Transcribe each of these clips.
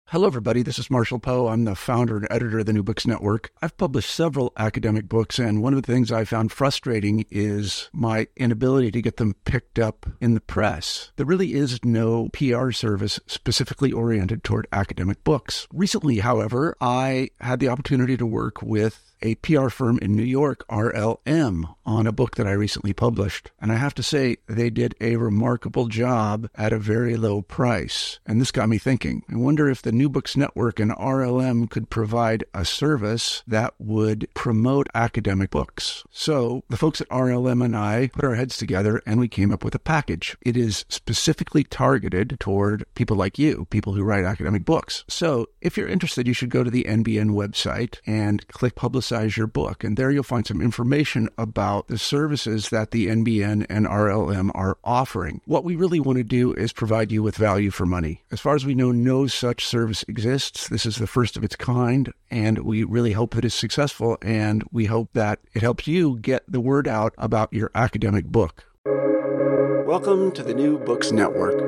Hello, everybody. This is Marshall Poe. I'm the founder and editor of the New Books Network. I've published several academic books, and one of the things I found frustrating is my inability to get them picked up in the press. There really is no PR service specifically oriented toward academic books. Recently, however, I had the opportunity to work with a PR firm in New York, RLM, on a book that I recently published. And I have to say, they did a remarkable job at a very low price. And this got me thinking. I wonder if the New Books Network and RLM could provide a service that would promote academic books. So the folks at RLM and I put our heads together and we came up with a package. It is specifically targeted toward people like you, people who write academic books. So if you're interested, you should go to the NBN website and click Publicize Your Book. And there you'll find some information about the services that the NBN and RLM are offering. What we really want to do is provide you with value for money. As far as we know, no such service exists. This is the first of its kind, and we really hope that it's successful, and we hope that it helps you get the word out about your academic book. Welcome to the New Books Network.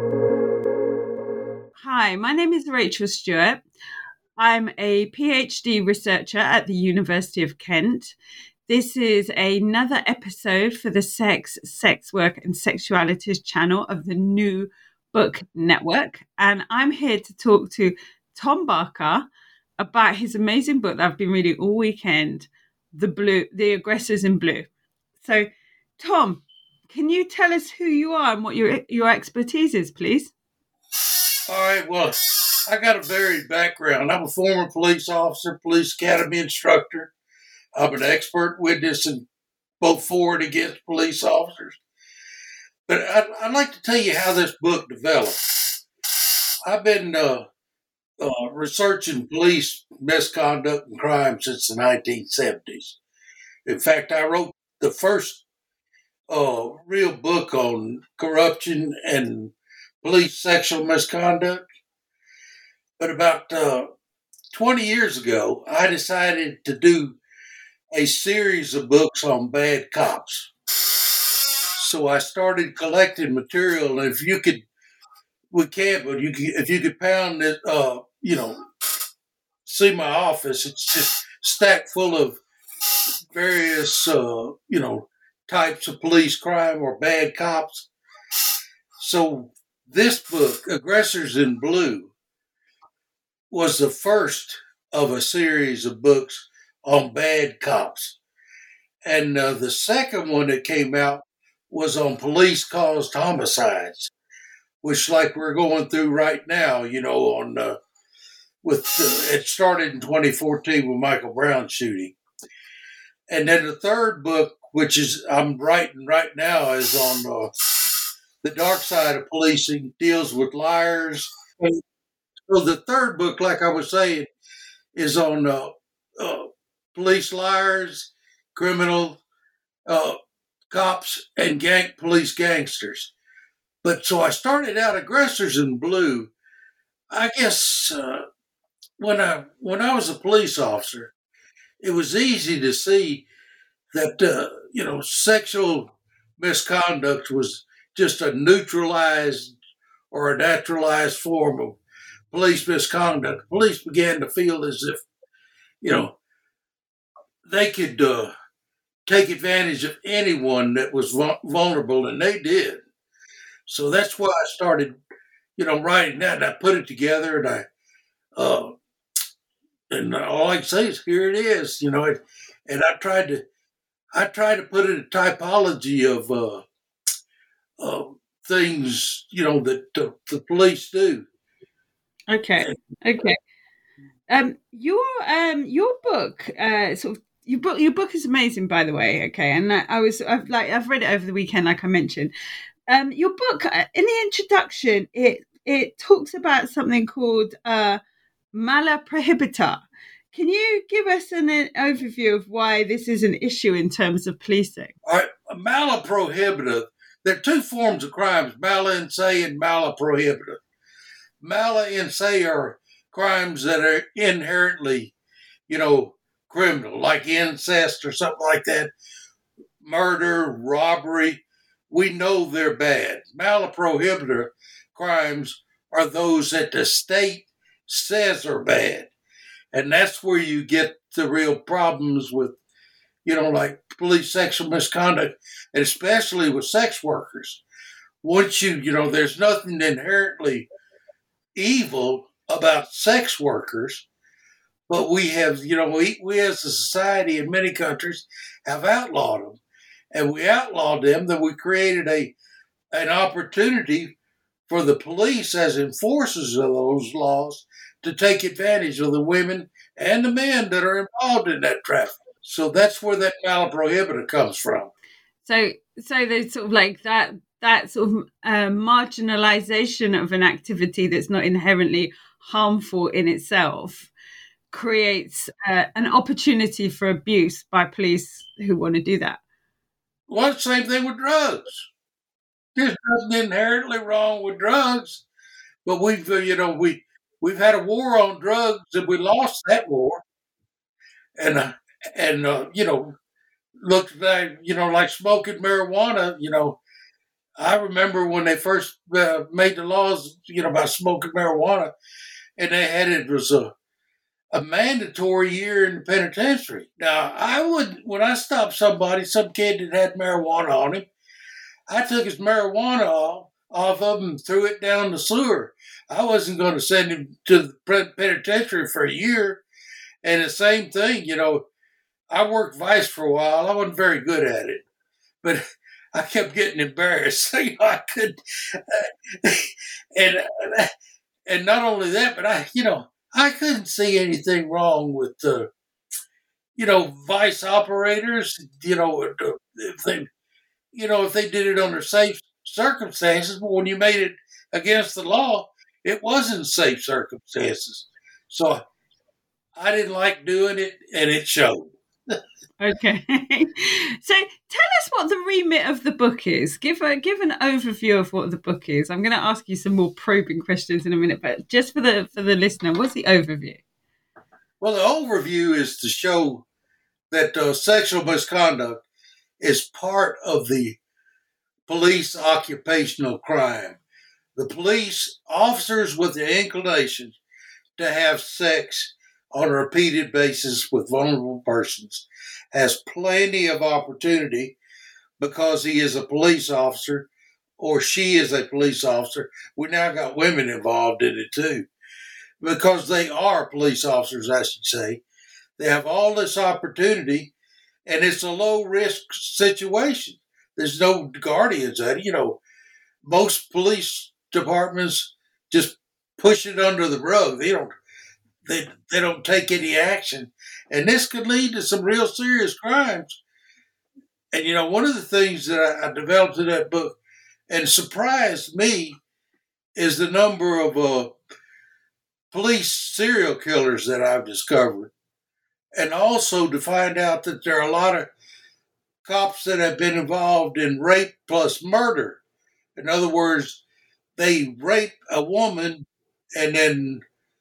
Hi, my name is Rachel Stewart. I'm a PhD researcher at the University of Kent. This is another episode for the Sex, Work and Sexualities channel of the New Book Network. And I'm here to talk to Tom Barker about his amazing book that I've been reading all weekend, The Aggressors in Blue. So, Tom, can you tell us who you are and what your expertise is, please? All right, well, I got a varied background. I'm a former police officer, police academy instructor. I'm an expert witness in both for and against police officers. But I'd like to tell you how this book developed. I've been researching police misconduct and crime since the 1970s. In fact, I wrote the first real book on corruption and police sexual misconduct. But about 20 years ago, I decided to do a series of books on bad cops. So I started collecting material, and if you could pound it, see my office, it's just stacked full of various, types of police crime or bad cops. So this book, Aggressors in Blue, was the first of a series of books on bad cops. And the second one that came out was on police-caused homicides, which like we're going through right now, it started in 2014 with Michael Brown's shooting. And then the third book, which is I'm writing right now, is on the dark side of policing, deals with liars. So the third book, like I was saying, is on police liars, criminal cops, and police gangsters. But so I started out Aggressors in Blue. I guess when I was a police officer, it was easy to see that sexual misconduct was just a neutralized or a naturalized form of police misconduct. Police began to feel as if, they could take advantage of anyone that was vulnerable, and they did. So that's why I started, writing that, and I put it together, and and all I can say is here it is, and I tried to put in a typology of things, that the police do. Okay. Your book, your book is amazing, by the way. Okay, and I've read it over the weekend, like I mentioned. Your book, in the introduction, it talks about something called mala prohibita. Can you give us an overview of why this is an issue in terms of policing? All right, mala prohibita. There are two forms of crimes: mala in se and mala prohibita. Mala in se are crimes that are inherently, criminal, like incest or something like that, murder, robbery. We know they're bad. Mala prohibita crimes are those that the state says are bad. And that's where you get the real problems with, like police sexual misconduct, and especially with sex workers. Once there's nothing inherently evil about sex workers, but we have, we as a society in many countries have outlawed them. And we outlawed them, that we created an opportunity for the police as enforcers of those laws to take advantage of the women and the men that are involved in that traffic. So that's where that mala prohibita comes from. So there's sort of like that sort of marginalization of an activity that's not inherently harmful in itself creates an opportunity for abuse by police who want to do that. Well, the same thing with drugs. There's nothing inherently wrong with drugs, but we've had a war on drugs and we lost that war. And looked like smoking marijuana. I remember when they first made the laws, about smoking marijuana, and they had it was a mandatory year in the penitentiary. Now, when I stopped some kid that had marijuana on him, I took his marijuana off of him and threw it down the sewer. I wasn't going to send him to the penitentiary for a year. And the same thing, I worked vice for a while. I wasn't very good at it, but I kept getting embarrassed. I could, and not only that, but I couldn't see anything wrong with vice operators. If they did it under safe circumstances, but when you made it against the law, it wasn't safe circumstances. So I didn't like doing it, and it showed. Okay. So tell us what the remit of the book is. Give an overview of what the book is. I'm going to ask you some more probing questions in a minute, but just for the listener, what's the overview? Well, the overview is to show that sexual misconduct is part of the police occupational crime. The police officers with the inclination to have sex on a repeated basis with vulnerable persons has plenty of opportunity because he is a police officer or she is a police officer. We now got women involved in it too, because they are police officers, I should say. They have all this opportunity, and it's a low-risk situation. There's no guardians at it. Most police departments just push it under the rug. They don't take any action. And this could lead to some real serious crimes. And, one of the things that I developed in that book and surprised me is the number of police serial killers that I've discovered. And also to find out that there are a lot of cops that have been involved in rape plus murder. In other words, they rape a woman and then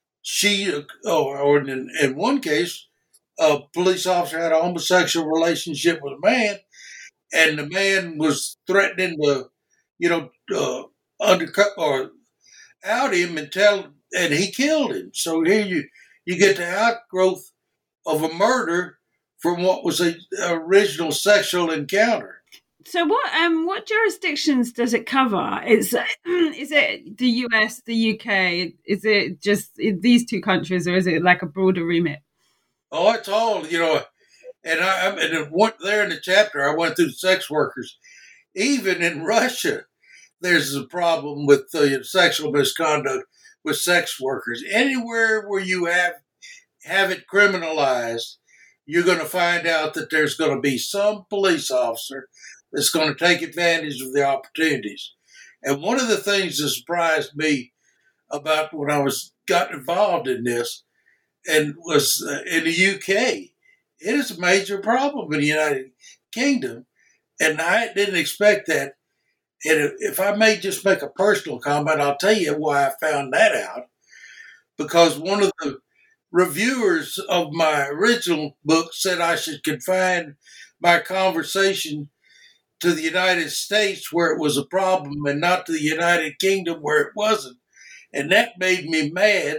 or in one case, a police officer had a homosexual relationship with a man, and the man was threatening to, undercut or out him and he killed him. So here you get the outgrowth of a murder from what was an original sexual encounter. So what jurisdictions does it cover? Is it the US, the UK? Is it just these two countries, or is it like a broader remit? Oh, it's all, and I went there in the chapter, I went through the sex workers. Even in Russia, there's a problem with sexual misconduct with sex workers. Anywhere where you have it criminalized, you're going to find out that there's going to be some police officer that's going to take advantage of the opportunities. And one of the things that surprised me about when I got involved in this and was in the UK, it is a major problem in the United Kingdom, and I didn't expect that. And if I may just make a personal comment, I'll tell you why I found that out. Because one of the reviewers of my original book said I should confine my conversation to the United States where it was a problem and not to the United Kingdom where it wasn't. And that made me mad.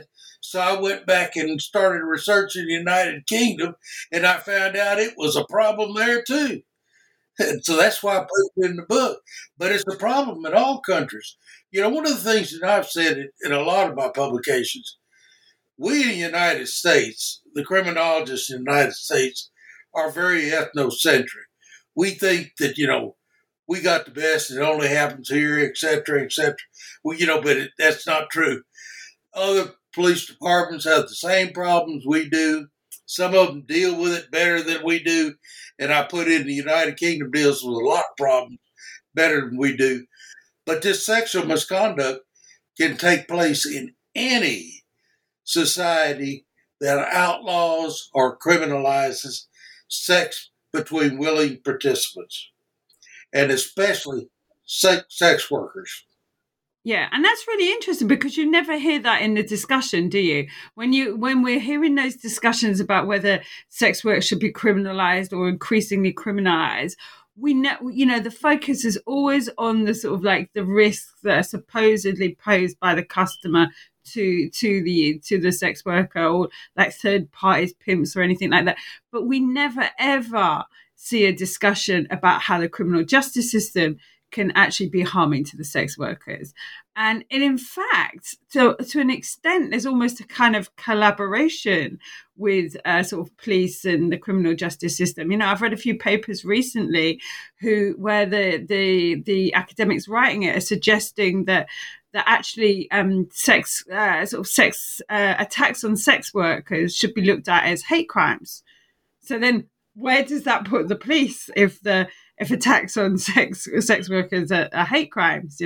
So I went back and started researching the United Kingdom, and I found out it was a problem there too. And so that's why I put it in the book. But it's a problem in all countries. One of the things that I've said in a lot of my publications, we in the United States, the criminologists in the United States, are very ethnocentric. We think that, we got the best, it only happens here, et cetera, et cetera. Well, but that's not true. Other police departments have the same problems we do. Some of them deal with it better than we do. And I put in the United Kingdom deals with a lot of problems better than we do. But this sexual misconduct can take place in any society that outlaws or criminalizes sex between willing participants, and especially sex workers. Yeah, and that's really interesting because you never hear that in the discussion, do you? When we're hearing those discussions about whether sex work should be criminalized or increasingly criminalized, we know, the focus is always on the sort of like the risks that are supposedly posed by the customer to the sex worker, or like third parties, pimps, or anything like that. But we never ever see a discussion about how the criminal justice system can actually be harming to the sex workers. And in fact, to an extent, there's almost a kind of collaboration with sort of police and the criminal justice system. I've read a few papers recently where the academics writing it are suggesting that actually sex attacks on sex workers should be looked at as hate crimes. So then where does that put the police if attacks on sex workers are hate crimes?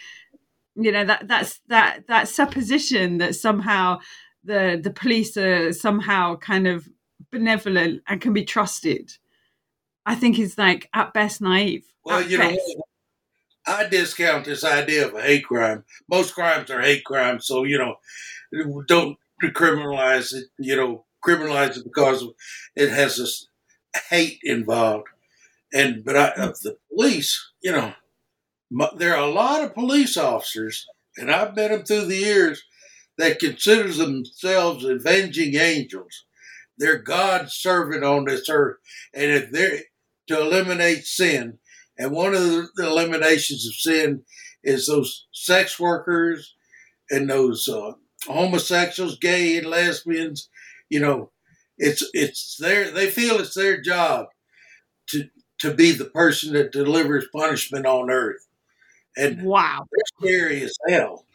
That supposition that somehow the police are somehow kind of benevolent and can be trusted, I think is like at best naive. Well, I discount this idea of a hate crime. Most crimes are hate crimes, so don't criminalize it. Criminalize it because it has this hate involved. But of the police, there are a lot of police officers, and I've met them through the years, that consider themselves avenging angels. They're God's servant on this earth, and if they're to eliminate sin, and one of the eliminations of sin is those sex workers and those homosexuals, gay and lesbians. It's they feel it's their job to be the person that delivers punishment on earth. And wow, they're scary as hell.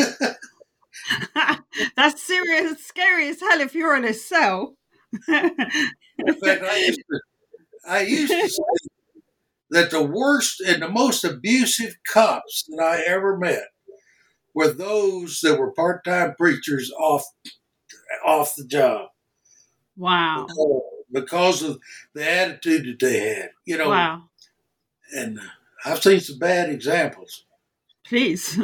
That's serious, scary as hell if you're in a cell. In fact, I used to say that the worst and the most abusive cops that I ever met were those that were part-time preachers off the job. Wow. Because of the attitude that they had, Wow. And I've seen some bad examples. Please.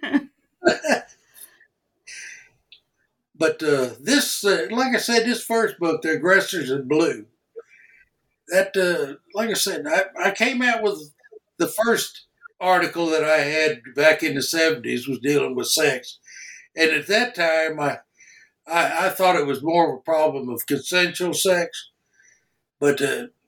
But this, like I said, this first book, The Aggressors in Blue, that, like I said, I came out with the first article that I had back in the 70s was dealing with sex. And at that time, I thought it was more of a problem of consensual sex. But,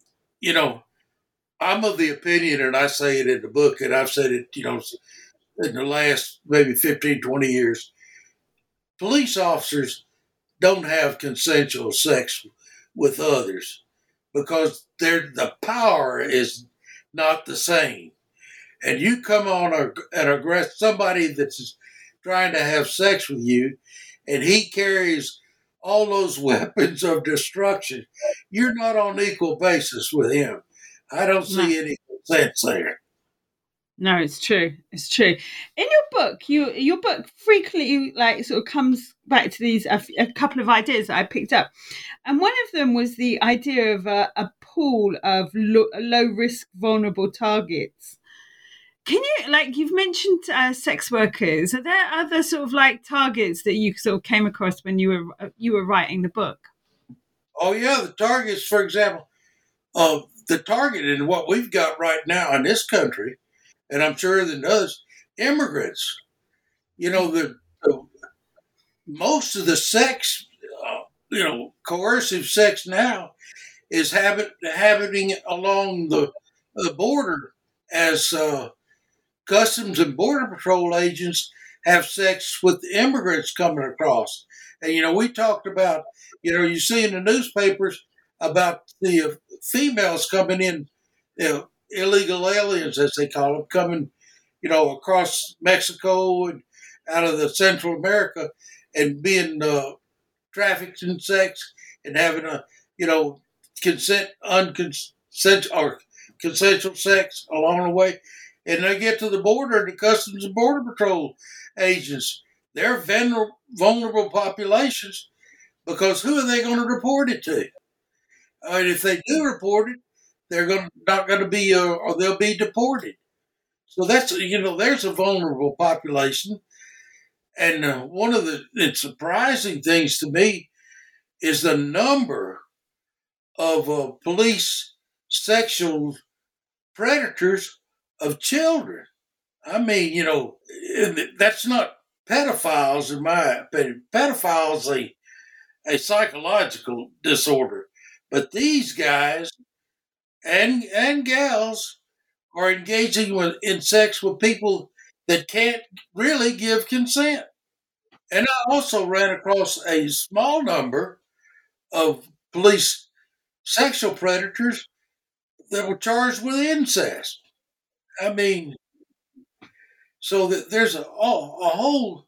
I'm of the opinion, and I say it in the book, and I've said it, in the last maybe 15, 20 years, police officers don't have consensual sex with others because the power is not the same. And you come on and aggress somebody that's trying to have sex with you, and he carries all those weapons of destruction, you're not on equal basis with him. I don't see any sense there. No, it's true. It's true. In your book, your book frequently sort of comes back to these a couple of ideas that I picked up, and one of them was the idea of a pool of low risk, vulnerable targets. Can you you've mentioned sex workers? Are there other sort of targets that you sort of came across when you were writing the book? Oh yeah, the targets, for example, the target in what we've got right now in this country. And I'm sure that others, immigrants, most of the sex, coercive sex now is happening along the border as Customs and Border Patrol agents have sex with immigrants coming across. And, we talked about, you see in the newspapers about the females coming in, illegal aliens, as they call them, coming, across Mexico and out of the Central America and being trafficked in sex and having a, consensual sex along the way. And they get to the border, the Customs and Border Patrol agents, they're vulnerable populations because who are they going to report it to? If they do report it, they're not going to be, or they'll be deported. So that's, there's a vulnerable population. And one of the surprising things to me is the number of police sexual predators of children. I mean, that's not pedophiles, in my opinion. Pedophiles a psychological disorder. But these guys and gals are engaging in sex with people that can't really give consent. And I also ran across a small number of police sexual predators that were charged with incest. I mean, so that there's a whole,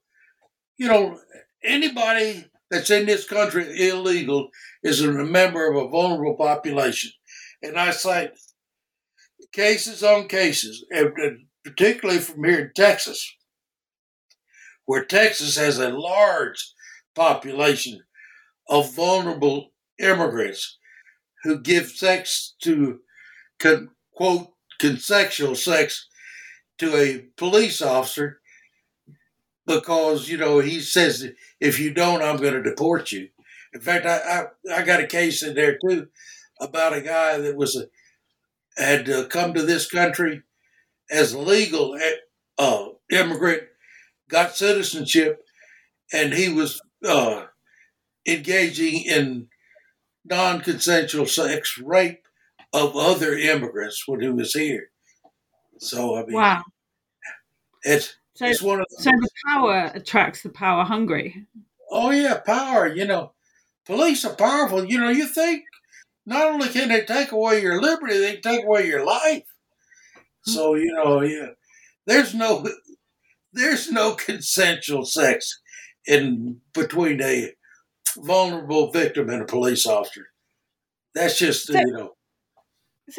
anybody that's in this country illegal is a member of a vulnerable population. And I cite cases on cases, and particularly from here in Texas, where Texas has a large population of vulnerable immigrants who give sex to, quote, consensual sex to a police officer because, he says, if you don't, I'm going to deport you. In fact, I got a case in there, too, about a guy that had come to this country as a legal immigrant, got citizenship, and he was engaging in non-consensual sex rape of other immigrants when he was here. So, I mean, wow. It's one of so the power attracts the power hungry. Oh, yeah, power. Police are powerful. You think not only can they take away your liberty, they take away your life. So, yeah, there's no consensual sex in between a vulnerable victim and a police officer. That's just, So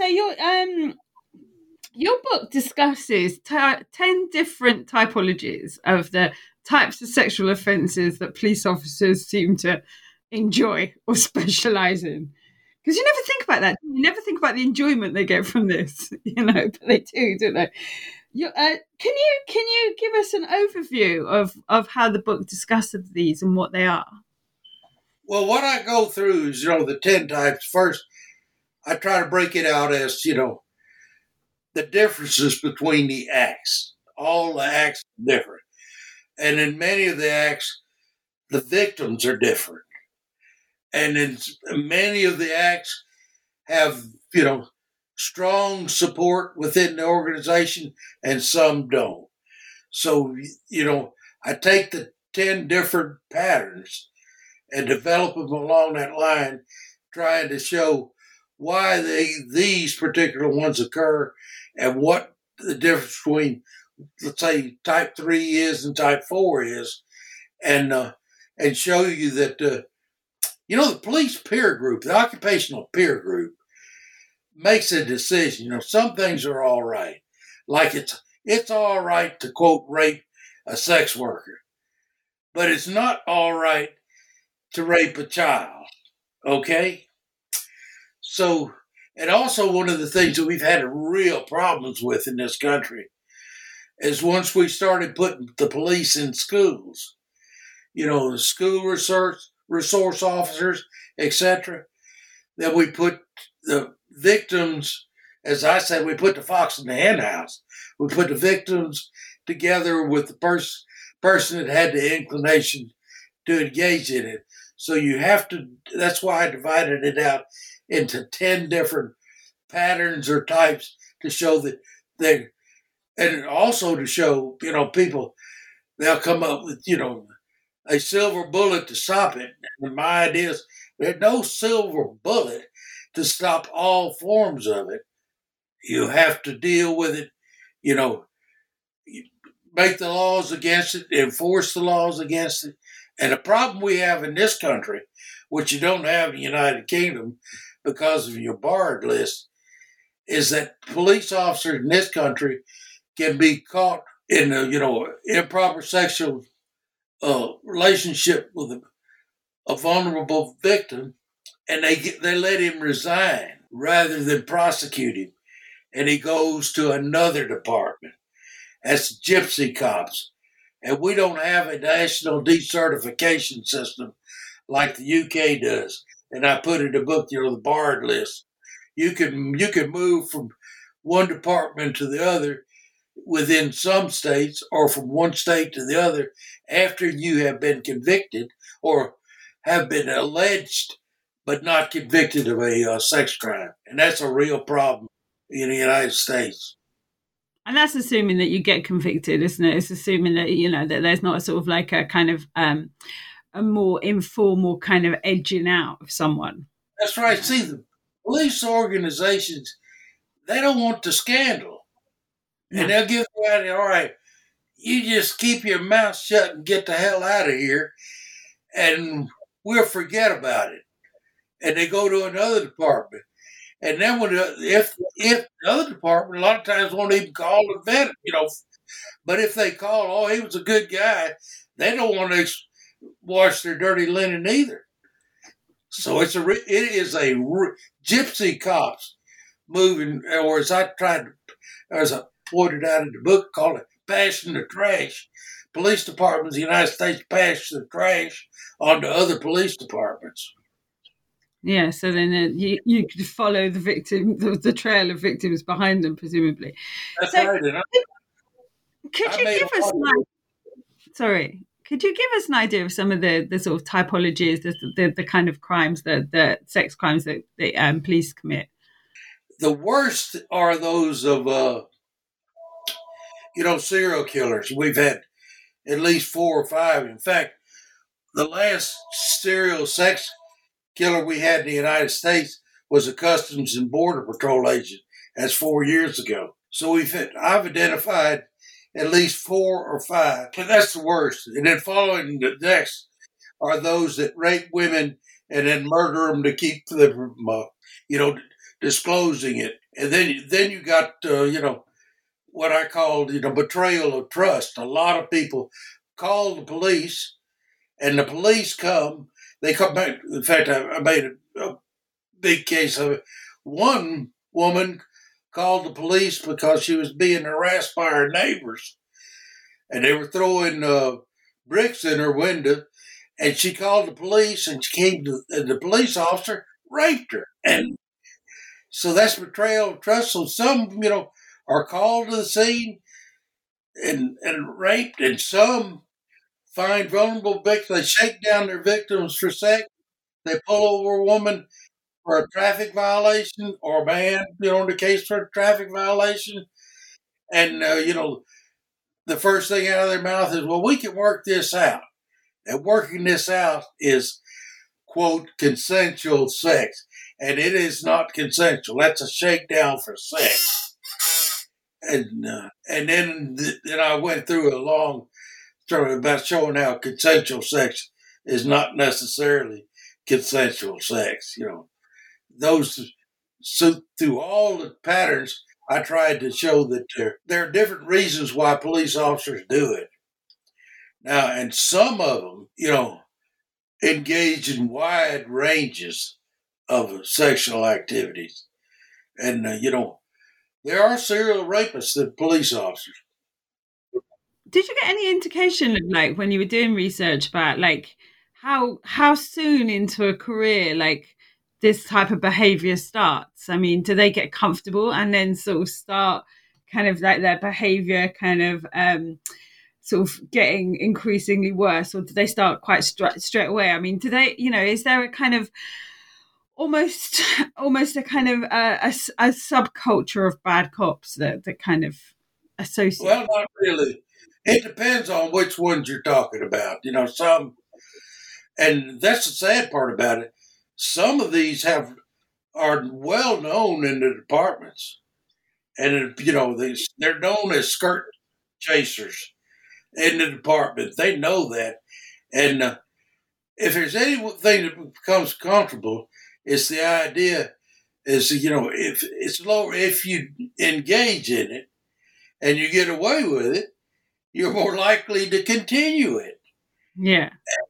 your book discusses 10 different typologies of the types of sexual offences that police officers seem to enjoy or specialise in. Because you never think about that. You never think about the enjoyment they get from this, but they do, don't they? Can you give us an overview of how the book discusses these and what they are? Well, what I go through is, the 10 types. First, I try to break it out as, the differences between the acts. All the acts are different. And in many of the acts, the victims are different. And in many of the acts have, strong support within the organization and some don't. So, I take the 10 different patterns and develop them along that line, trying to show why these particular ones occur and what the difference between, let's say, type 3 is and type 4 is, and show you that, the police peer group, the occupational peer group, makes a decision. Some things are all right. Like it's all right to, quote, rape a sex worker, but it's not all right to rape a child. Okay? So, and also one of the things that we've had real problems with in this country is once we started putting the police in schools, the school resource officers, etc., then we put the victims, as I said, we put the fox in the hen house. We put the victims together with the person that had the inclination to engage in it. So you have to, that's why I divided it out into 10 different patterns or types to show that they, and also to show, people, they'll come up with, a silver bullet to stop it. And my idea is there's no silver bullet to stop all forms of it. You have to deal with it, make the laws against it, enforce the laws against it. And the problem we have in this country, which you don't have in the United Kingdom because of your barred list, is that police officers in this country can be caught in a, improper sexual relationship with a vulnerable victim, and they let him resign rather than prosecute him, and he goes to another department. That's gypsy cops, and we don't have a national decertification system like the UK does. And I put in the book, the barred list. You can move from one department to the other within some states, or from one state to the other, after you have been convicted or have been alleged but not convicted of a sex crime. And that's a real problem in the United States. And that's assuming that you get convicted, isn't it? It's assuming that, that there's not a sort of like a kind of a more informal kind of edging out of someone. That's right. See, the police organizations, they don't want the scandal. No. And they'll give the idea, all right, you just keep your mouth shut and get the hell out of here, and we'll forget about it. And they go to another department. And then if the other department, a lot of times won't even call the vet, but if they call, oh, he was a good guy, they don't want to wash their dirty linen either. So it is a gypsy cops moving, or as I pointed out in the book, called it passing the trash. Police departments in the United States pass the trash onto other police departments. Yeah, so then you could follow the victim, the trail of victims behind them, presumably. That's right. Could you give us an idea of some of the sort of typologies, the kind of crimes, the sex crimes that the police commit? The worst are those of, serial killers. We've had at least 4 or 5. In fact, the last serial sex killer we had in the United States was a Customs and Border Patrol agent. That's 4 years ago. So I've identified at least 4 or 5. And that's the worst. And then following the next are those that rape women and then murder them to keep them from, disclosing it. And then you got, what I call, betrayal of trust. A lot of people call the police, and the police come. They come back. In fact, I made a big case of it. One woman called the police because she was being harassed by her neighbors, and they were throwing bricks in her window. And she called the police, and and the police officer raped her. And so that's betrayal of trust. So some, are called to the scene and raped, and some find vulnerable victims. They shake down their victims for sex. They pull over a woman for a traffic violation, or a man, in the case for a traffic violation. And, the first thing out of their mouth is, well, we can work this out. And working this out is, quote, consensual sex. And it is not consensual. That's a shakedown for sex. And then I went through a long story about showing how consensual sex is not necessarily consensual sex. So through all the patterns, I tried to show that there are different reasons why police officers do it. Now, and some of them, engage in wide ranges of sexual activities. And, there are serial rapists that police officers. Did you get any indication of, like, when you were doing research about, like, how soon into a career, like, this type of behavior starts? I mean, do they get comfortable and then sort of start kind of like their behavior kind of sort of getting increasingly worse, or do they start quite straight away? I mean, do they, is there a kind of almost a kind of a subculture of bad cops that kind of associate? Well, not really. It depends on which ones you're talking about. Some, and that's the sad part about it. Some of these are well known in the departments, and they're known as skirt chasers in the department. They know that, and if there's anything that becomes comfortable, it's the idea is if it's lower, if you engage in it and you get away with it, you're more likely to continue it. Yeah,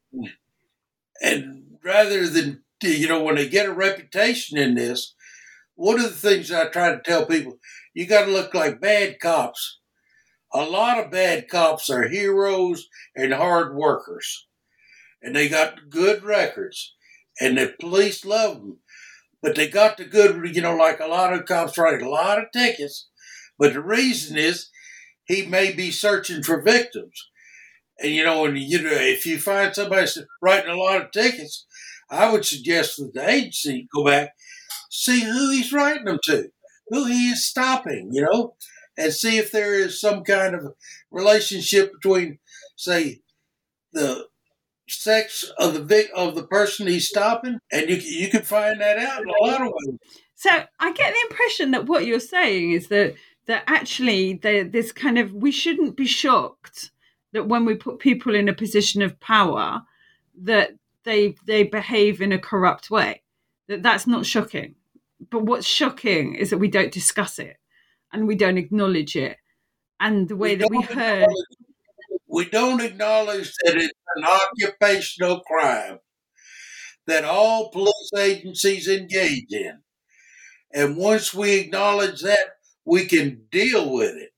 and rather than when they get a reputation in this, one of the things I try to tell people, you got to look like bad cops. A lot of bad cops are heroes and hard workers, and they got good records, and the police love them. But they got the good, like a lot of cops write a lot of tickets, but the reason is he may be searching for victims. And, if you find somebody writing a lot of tickets, I would suggest that the agency go back, see who he's writing them to, who he is stopping, and see if there is some kind of relationship between, say, the sex of the person he's stopping, and you can find that out in a lot of ways. So I get the impression that what you're saying is that actually this kind of, we shouldn't be shocked that when we put people in a position of power that they behave in a corrupt way. That's not shocking. But what's shocking is that we don't discuss it and we don't acknowledge it. And the way that we heard... We don't acknowledge that it's an occupational crime that all police agencies engage in. And once we acknowledge that, we can deal with it,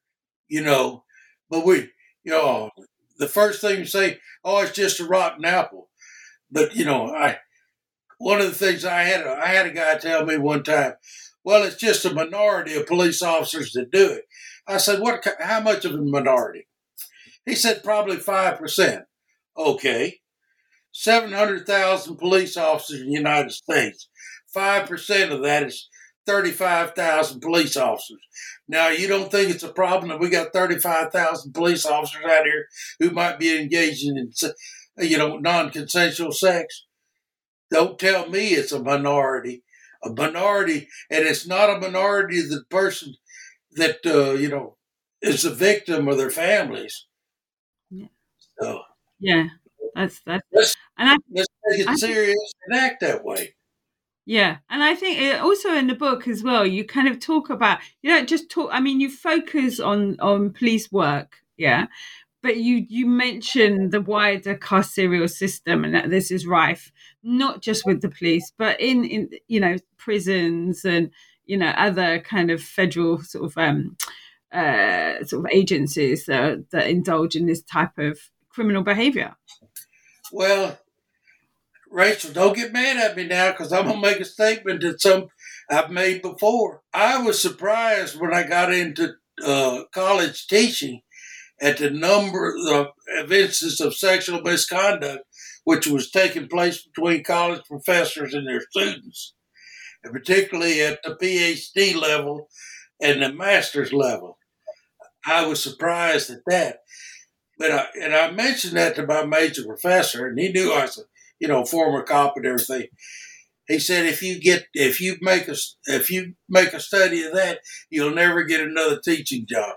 But the first thing you say, oh, it's just a rotten apple. But, one of the things I had a guy tell me one time, well, it's just a minority of police officers that do it. I said, how much of a minority? He said probably 5%. Okay. 700,000 police officers in the United States. 5% of that is 35,000 police officers. Now, you don't think it's a problem that we got 35,000 police officers out here who might be engaging in, non-consensual sex? Don't tell me it's a minority. A minority, and it's not a minority of the person that, is the victim or their families. Yeah. So, yeah, that's let's take it serious and act that way. Yeah, and I think also in the book as well, you kind of talk about, you don't just talk, I mean, you focus on police work, yeah, but you mention the wider carceral system and that this is rife, not just with the police, but in prisons and, other kind of federal sort of agencies that indulge in this type of criminal behavior. Well, Rachel, don't get mad at me now because I'm going to make a statement that I've made before. I was surprised when I got into college teaching at the number of instances of sexual misconduct which was taking place between college professors and their students, and particularly at the PhD level and the master's level. I was surprised at that. But I mentioned that to my major professor, and he knew I was a former cop and everything. He said, if you make a study of that, you'll never get another teaching job.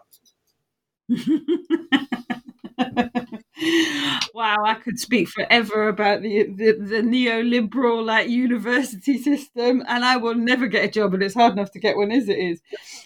Wow, I could speak forever about the neoliberal university system, and I will never get a job, and it's hard enough to get one as it is.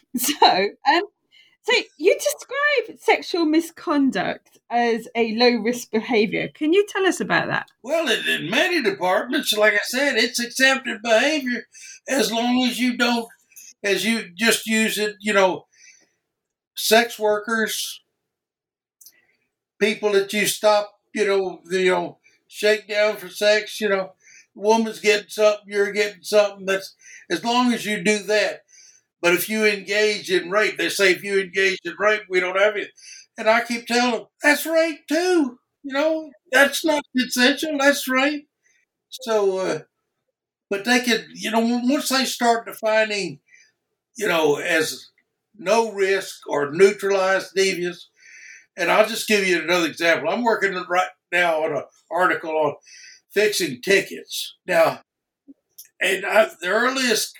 So you describe sexual misconduct as a low-risk behavior. Can you tell us about that? Well, in many departments, like I said, it's accepted behavior as long as you just use it, sex workers, people that you stop, shake down for sex, woman's getting something, you're getting something. That's as long as you do that. But if you engage in rape, they say if you engage in rape, we don't have it. And I keep telling them, that's rape too. That's not consensual. That's rape. So, but they could, once they start defining, as no risk or neutralized deviance. And I'll just give you another example. I'm working right now on an article on fixing tickets. Now, the earliest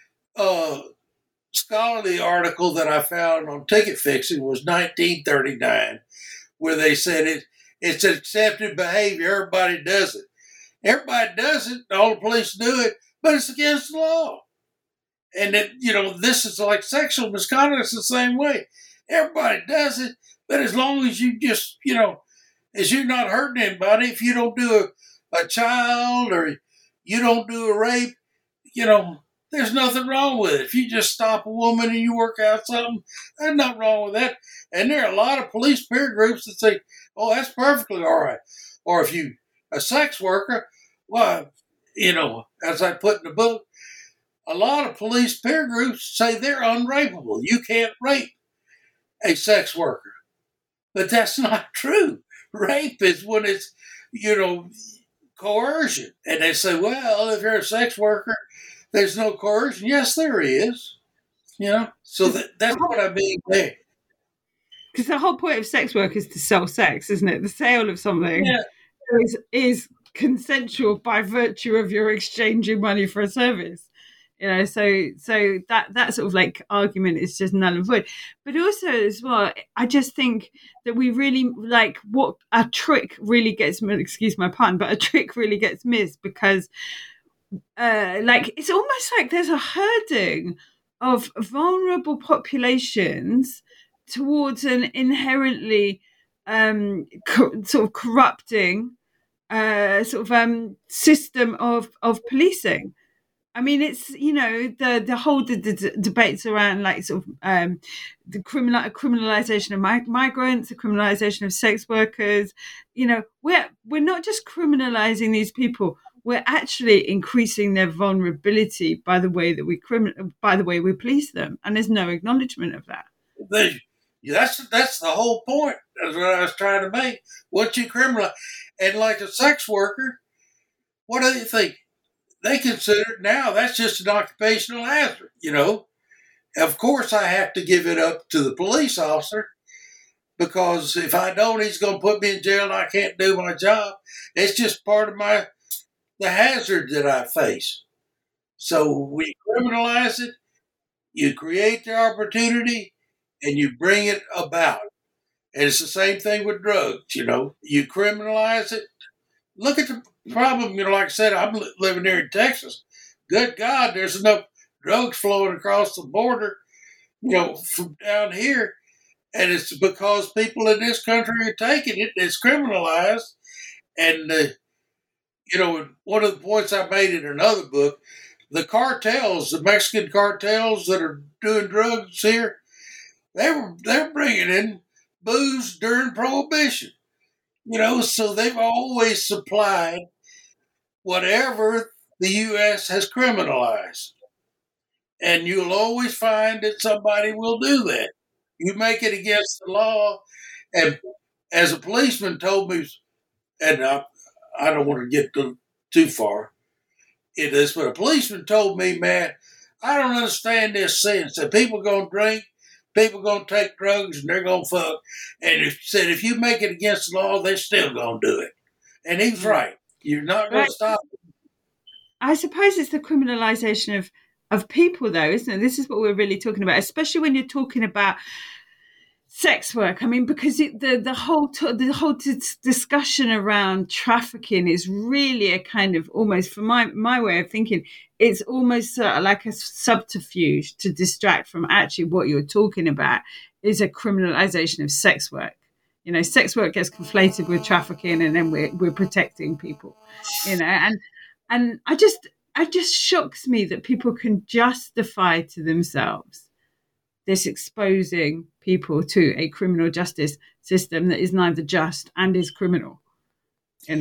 scholarly article that I found on ticket fixing was 1939, where they said it's accepted behavior. Everybody does it. Everybody does it. All the police do it, but it's against the law. And this is like sexual misconduct. It's the same way. Everybody does it, but as long as you just, as you're not hurting anybody, if you don't do a child or you don't do a rape, there's nothing wrong with it. If you just stop a woman and you work out something, there's nothing wrong with that. And there are a lot of police peer groups that say, oh, that's perfectly all right. Or if you, a sex worker, well, as I put in the book, a lot of police peer groups say they're unrapeable. You can't rape a sex worker. But that's not true. Rape is when it's, coercion. And they say, well, if you're a sex worker, there's no coercion. Yes, there is. So that's what I mean there. Because the whole point of sex work is to sell sex, isn't it? The sale of something is consensual by virtue of your exchanging money for a service. So that sort of like argument is just null and void. But also as well, I just think that we really like what a trick really gets, excuse my pun, but a trick really gets missed because it's almost like there's a herding of vulnerable populations towards an inherently sort of corrupting system of policing. I mean, it's, the whole debates around like sort of the criminalization of migrants, the criminalization of sex workers. We're not just criminalizing these people. We're actually increasing their vulnerability by the way that we police them, and there's no acknowledgement of that. That's the whole point. That's what I was trying to make. Once you criminalize, and like a sex worker, what do they think? They consider now that's just an occupational hazard. Of course, I have to give it up to the police officer because if I don't, he's going to put me in jail and I can't do my job. It's just part of the hazard that I face. So we criminalize it, you create the opportunity, and you bring it about. And it's the same thing with drugs, You criminalize it. Look at the problem, like I said, I'm living here in Texas. Good God, there's enough drugs flowing across the border, from down here. And it's because people in this country are taking it. It's criminalized. And, one of the points I made in another book, the cartels, the Mexican cartels that are doing drugs here, they're bringing in booze during Prohibition. So they've always supplied whatever the U.S. has criminalized. And you'll always find that somebody will do that. You make it against the law. And as a policeman told me, and I don't want to get too far in this, but a policeman told me, man, I don't understand this sense that people going to drink, people going to take drugs, and they're going to fuck. And he said, if you make it against the law, they're still going to do it. And he's right. You're not going to stop it. I suppose it's the criminalization of people, though, isn't it? This is what we're really talking about, especially when you're talking about sex work. I mean, because the whole discussion around trafficking is really a kind of almost, for my way of thinking, it's almost like a subterfuge to distract from actually what you're talking about is a criminalization of sex work. Sex work gets conflated with trafficking, and then we're protecting people. And it just shocks me that people can justify to themselves this exposing people to a criminal justice system that is neither just and is criminal. One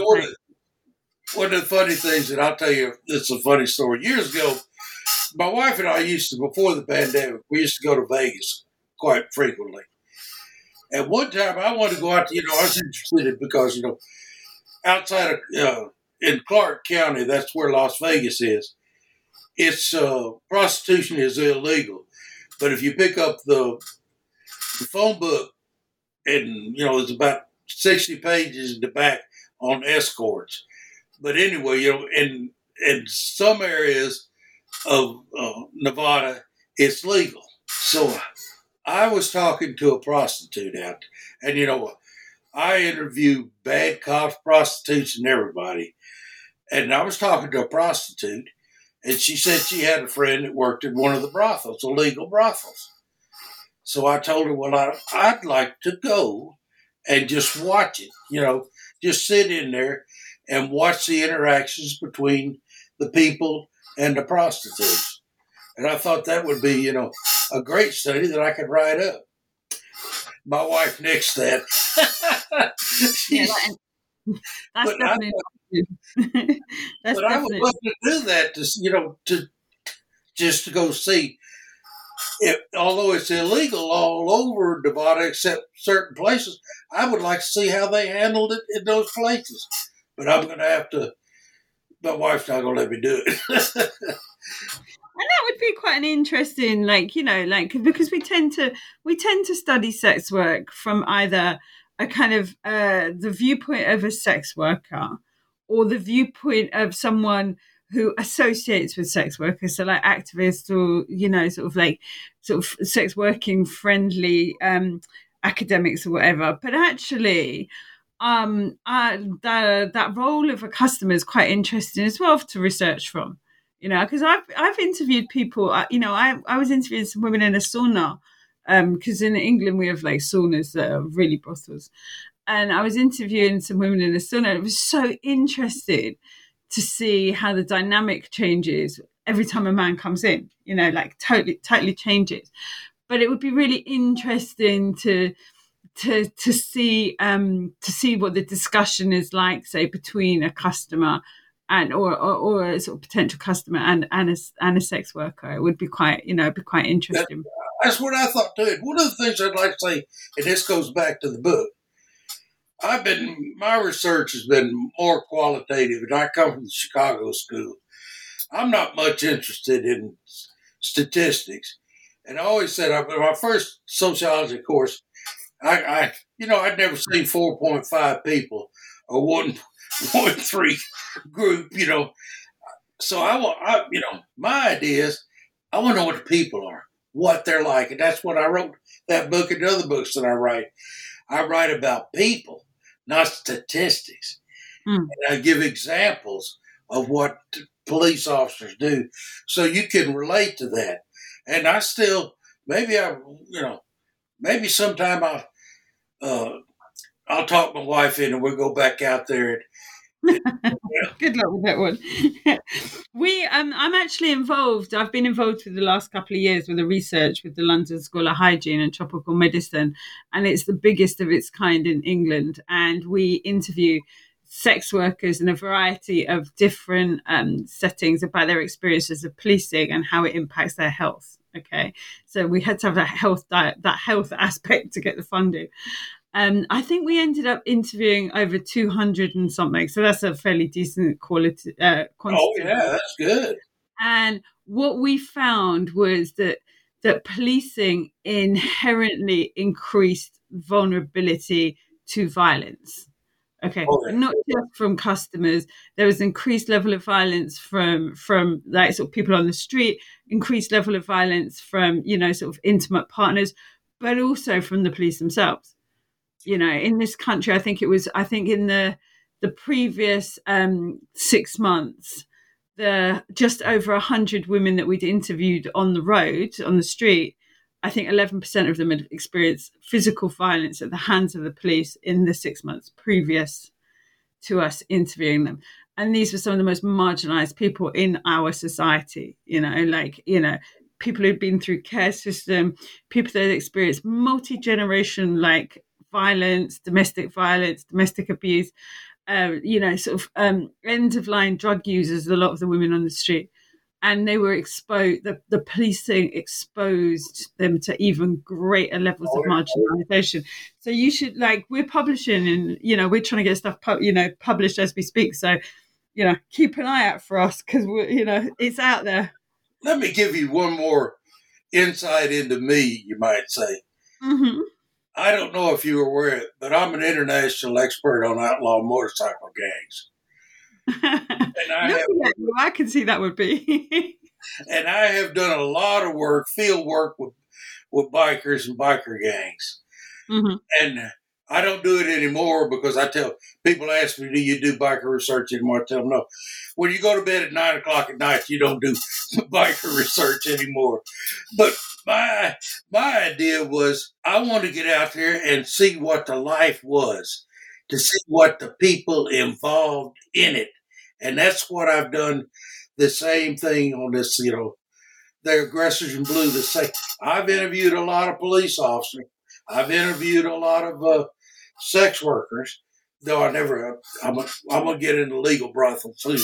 of the funny things that I'll tell you, it's a funny story. Years ago, my wife and I used to, before the pandemic, we used to go to Vegas quite frequently. At one time, I wanted to go out to, I was interested in because, outside of, in Clark County, that's where Las Vegas is, it's, prostitution is illegal. But if you pick up the phone book and, there's about 60 pages in the back on escorts. But anyway, in some areas of Nevada, it's legal. So I was talking to a prostitute out there, and I interview bad cops, prostitutes, and everybody. And I was talking to a prostitute, and she said she had a friend that worked in one of the brothels, illegal brothels. So I told her, well, I'd like to go and just watch it, just sit in there and watch the interactions between the people and the prostitutes. And I thought that would be, a great study that I could write up. My wife nixed that. That's definitely. I would love to do that to just to go see. Although it's illegal all over Nevada except certain places, I would like to see how they handled it in those places. But I'm going to have to. My wife's not going to let me do it. And that would be quite an interesting, because we tend to study sex work from either a kind of the viewpoint of a sex worker or the viewpoint of someone who associates with sex workers, so like activists or sort of sex working friendly academics or whatever. But actually, that role of a customer is quite interesting as well to research from. Because I've interviewed people. I was interviewing some women in a sauna, because in England we have like saunas that are really brothels, and I was interviewing some women in a sauna. It was so interesting to see how the dynamic changes every time a man comes in. Totally changes. But it would be really interesting to see what the discussion is like, say, between a customer and or a sort of potential customer and a sex worker. It would be quite interesting. That's what I thought too. One of the things I'd like to say, and this goes back to the book, my research has been more qualitative, and I come from the Chicago school. I'm not much interested in statistics, and I always said my first sociology course, I'd never seen 4.5 people or 1.3 group, So my idea is I want to know what the people are, what they're like, and that's what I wrote that book and the other books that I write. I write about people, not statistics. And I give examples of what police officers do so you can relate to that. And I still, maybe sometime I'll talk my wife in and we'll go back out there. Good luck with that one. I'm actually involved. I've been involved for the last couple of years with the research with the London School of Hygiene and Tropical Medicine, and it's the biggest of its kind in England. And we interview sex workers in a variety of different settings about their experiences of policing and how it impacts their health. Okay, so we had to have that health aspect to get the funding. I think we ended up interviewing over 200 and something, so that's a fairly decent quality. Quantity. Oh yeah, that's good. And what we found was that policing inherently increased vulnerability to violence. Okay, not just from customers. There was increased level of violence from like sort of people on the street, increased level of violence from sort of intimate partners, but also from the police themselves. In this country, I think in the previous 6 months, just over 100 women that we'd interviewed on the road, on the street, I think 11% of them had experienced physical violence at the hands of the police in the 6 months previous to us interviewing them. And these were some of the most marginalized people in our society, people who'd been through care system, people that had experienced multi-generation, violence, domestic abuse, end of line drug users, a lot of the women on the street. and they were exposed. The policing exposed them to even greater levels of marginalization. So you should, like, we're publishing, and we're trying to get stuff published as we speak. So keep an eye out for us, because it's out there. Let me give you one more insight into me, you might say. Mm-hmm. I don't know if you're aware, but I'm an international expert on outlaw motorcycle gangs. And I can see that would be. And I have done a lot of work, field work with bikers and biker gangs. Mm-hmm. And I don't do it anymore because people ask me, do you do biker research anymore? I tell them no. When you go to bed at 9 o'clock at night, you don't do biker research anymore. But my idea was I want to get out there and see what the life was, to see what the people involved in it. And that's what I've done. The same thing on this, the Aggressors in Blue. The same. I've interviewed a lot of police officers. I've interviewed a lot of sex workers, though I'm going to get into legal brothel soon.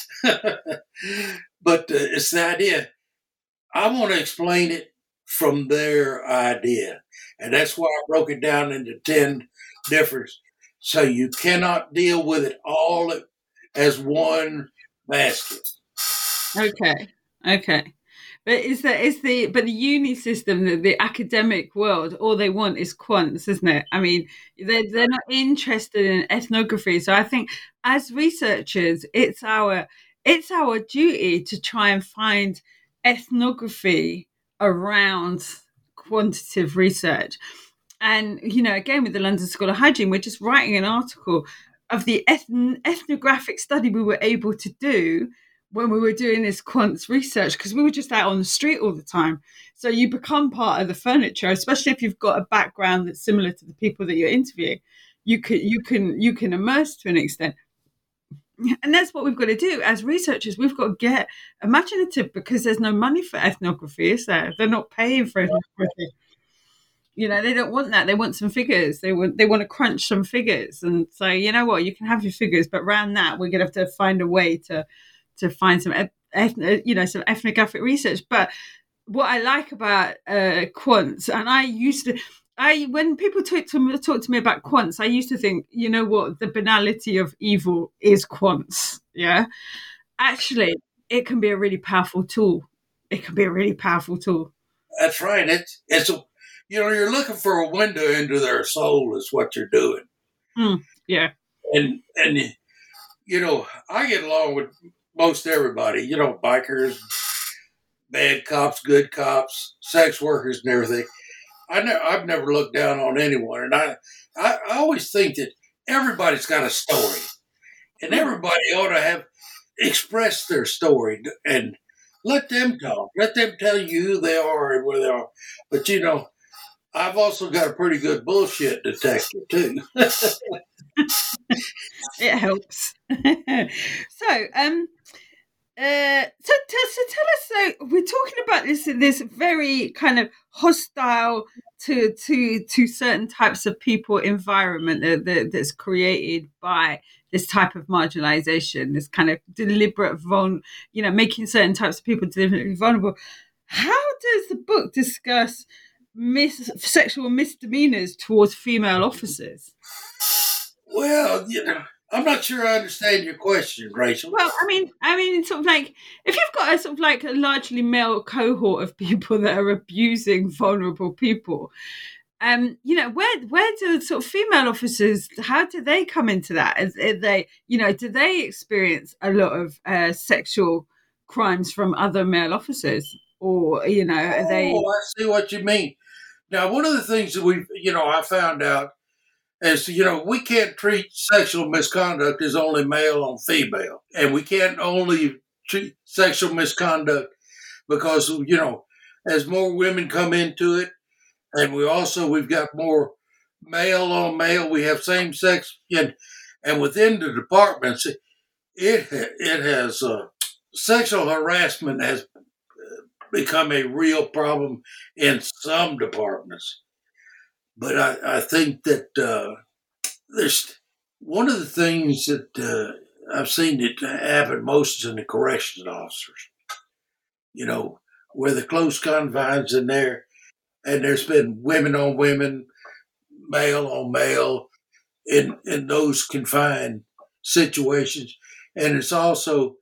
But it's the idea. I want to explain it from their idea. And that's why I broke it down into 10 different. So you cannot deal with it all as one basket. Okay. But the uni system, the academic world, all they want is quants, isn't it? I mean, they're not interested in ethnography. So I think as researchers, it's our duty to try and find ethnography around quantitative research. And again, with the London School of Hygiene, we're just writing an article of the ethnographic study we were able to do when we were doing this quants research, because we were just out on the street all the time. So you become part of the furniture, especially if you've got a background that's similar to the people that you're interviewing. You can immerse to an extent. And that's what we've got to do as researchers. We've got to get imaginative, because there's no money for ethnography, is there? They're not paying for ethnography. They don't want that. They want some figures. They want to crunch some figures. And so, you know what? You can have your figures, but around that, we're going to have to find a way to find some some ethnographic research. But what I like about quants, and when people talk to me about quants, I used to think, the banality of evil is quants. Yeah, actually, it can be a really powerful tool. That's right. It's you're looking for a window into their soul is what you're doing. Yeah. And I get along with most everybody, bikers, bad cops, good cops, sex workers and everything. I've never looked down on anyone. And I always think that everybody's got a story, and everybody ought to have expressed their story and let them talk. Let them tell you who they are and where they are. But, I've also got a pretty good bullshit detector, too. It helps. So tell us. So we're talking about this very kind of hostile to certain types of people environment that's created by this type of marginalization, this kind of deliberate making certain types of people deliberately vulnerable. How does the book discuss sexual misdemeanors towards female officers? Well, I'm not sure I understand your question, Rachel. Well, I mean, sort of like, if you've got a sort of like a largely male cohort of people that are abusing vulnerable people, where do sort of female officers, how do they come into that? Do they experience a lot of sexual crimes from other male officers, or are they? Oh, I see what you mean. Now, one of the things that I found out is, we can't treat sexual misconduct as only male on female. And we can't only treat sexual misconduct because, as more women come into it, and we've got more male on male, we have same sex, and within the departments, it has, sexual harassment has become a real problem in some departments. But I think that there's one of the things that I've seen that happen most is in the corrections officers. where the close confines in there, and there's been women on women, male on male in those confined situations. And it's also,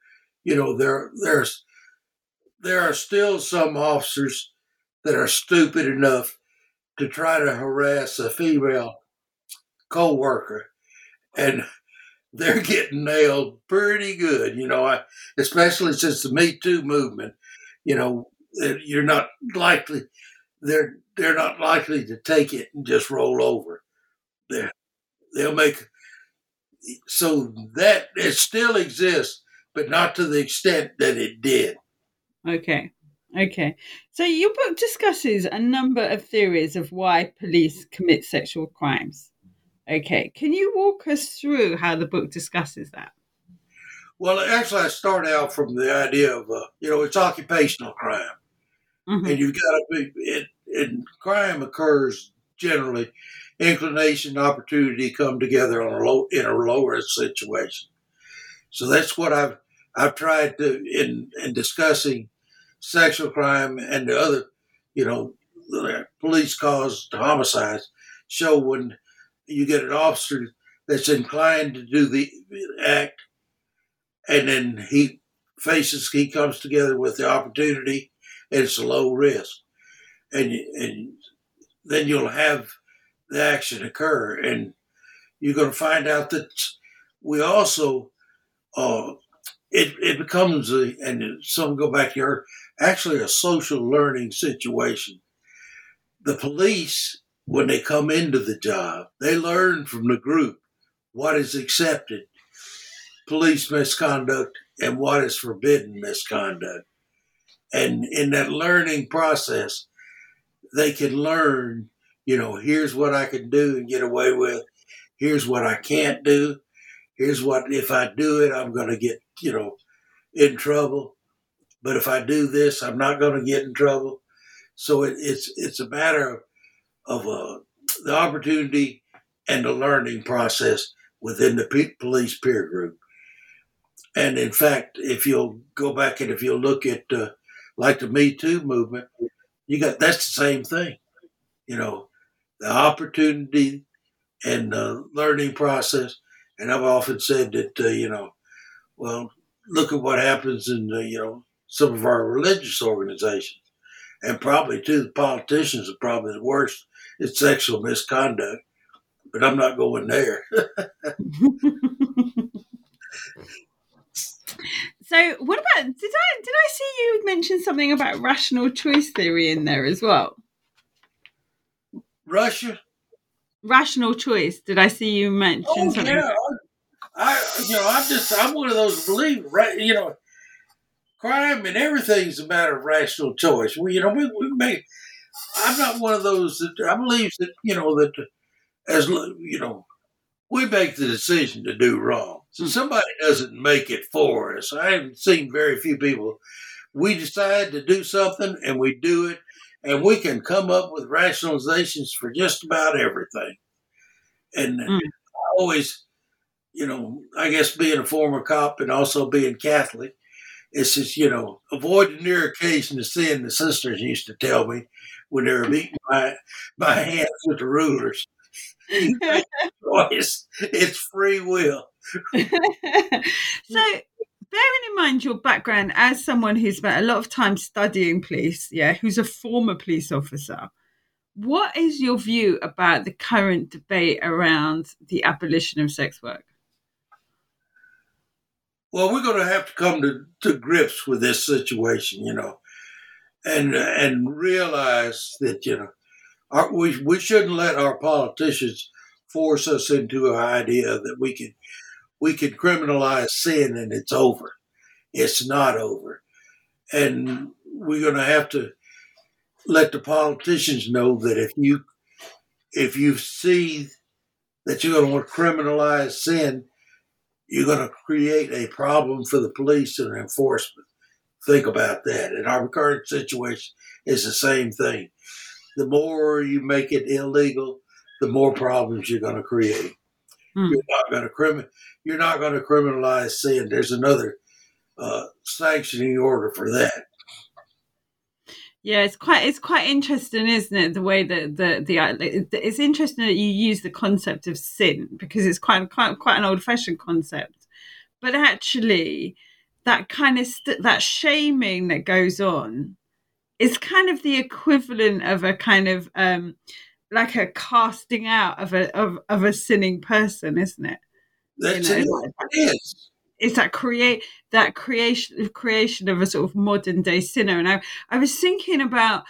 there are still some officers that are stupid enough to try to harass a female co-worker, and they're getting nailed pretty good. Especially since the Me Too movement. You're not likely. They're not likely to take it and just roll over. They'll make so that it still exists, but not to the extent that it did. Okay. So your book discusses a number of theories of why police commit sexual crimes. Okay. Can you walk us through how the book discusses that? Well, actually, I start out from the idea of, it's occupational crime. Mm-hmm. And you've got to be, and crime occurs generally, inclination and opportunity come together in a low risk situation. So that's what I've tried to, in discussing sexual crime and the other, the police caused homicides, show when you get an officer that's inclined to do the act, and then he comes together with the opportunity, and it's a low risk. And then you'll have the action occur. And you're going to find out that we also, it becomes, and some go back here, actually a social learning situation. The police, when they come into the job, they learn from the group what is accepted police misconduct and what is forbidden misconduct. And in that learning process, they can learn, here's what I can do and get away with. Here's what I can't do. Here's what, if I do it, I'm going to get, in trouble. But if I do this, I'm not going to get in trouble. So it's a matter of the opportunity and the learning process within the police peer group. And in fact, if you'll go back and if you'll look at like the Me Too movement, that's the same thing. The opportunity and the learning process. And I've often said that, look at what happens in, some of our religious organizations. And probably, too, the politicians are probably the worst in sexual misconduct. But I'm not going there. So what about, did I see you mention something about rational choice theory in there as well? Rational choice. Did I see you mention something? Yeah. I'm one of those who believe, crime and everything's a matter of rational choice. We make, I'm not one of those that, I believe that, that as, we make the decision to do wrong. So somebody doesn't make it for us. I haven't seen very few people. We decide to do something and we do it, and we can come up with rationalizations for just about everything. And I always, I guess being a former cop and also being Catholic, it's just, avoid the near occasion of sin, the sisters used to tell me when they were beating my hands with the rulers. It's free will. So, bearing in mind your background as someone who's spent a lot of time studying police, who's a former police officer, what is your view about the current debate around the abolition of sex work? Well, we're going to have to come to grips with this situation, and realize that, we shouldn't let our politicians force us into an idea that we can criminalize sin and it's over. It's not over. And we're going to have to let the politicians know that if you see that you're going to want to criminalize sin, you're going to create a problem for the police and enforcement. Think about that. And our current situation is the same thing. The more you make it illegal, the more problems you're going to create. You're not going to criminalize sin. There's another sanctioning order for that. Yeah, it's quite interesting, isn't it? The way that it's interesting that you use the concept of sin because it's quite an old fashioned concept, but actually, that kind of that shaming that goes on is kind of the equivalent of a kind of like a casting out of a sinning person, isn't it? That's You it. know, It is. it's that creation of a sort of modern day sinner. And I was thinking about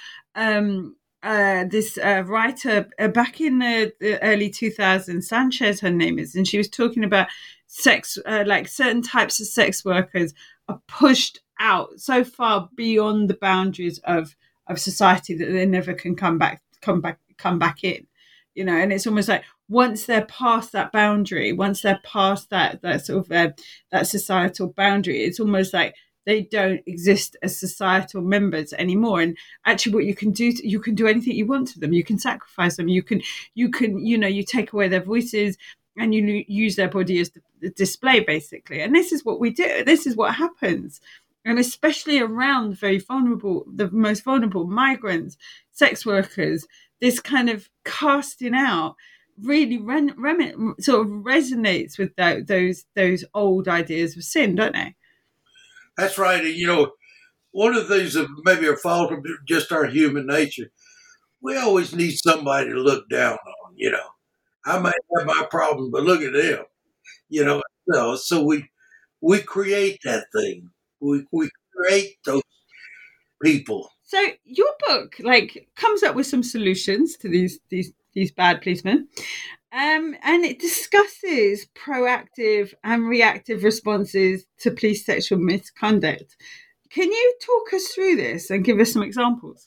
this writer back in the early 2000s, Sanchez her name is, and she was talking about sex, like certain types of sex workers are pushed out so far beyond the boundaries of society that they never can come back in, you know. And it's almost like once they're past that boundary, once they're past that sort of that societal boundary, it's almost like they don't exist as societal members anymore. And actually, what you can do, you can do anything you want to them. You can sacrifice them. You can, you know, you take away their voices and you use their body as the display, basically. And this is what we do. This is what happens. And especially around the most vulnerable migrants, sex workers, this kind of casting out really sort of resonates with those old ideas of sin, don't they? That's right. And, you know, one of the things that maybe are fault of just our human nature, we always need somebody to look down on, you know. I might have my problem, but look at them, you know. So we create that thing. We create those people. So your book like comes up with some solutions to these bad policemen, and it discusses proactive and reactive responses to police sexual misconduct. Can you talk us through this and give us some examples?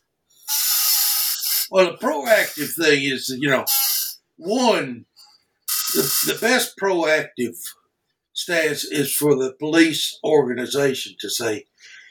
Well, the proactive thing is, you know, one, the best proactive stance is for the police organization to say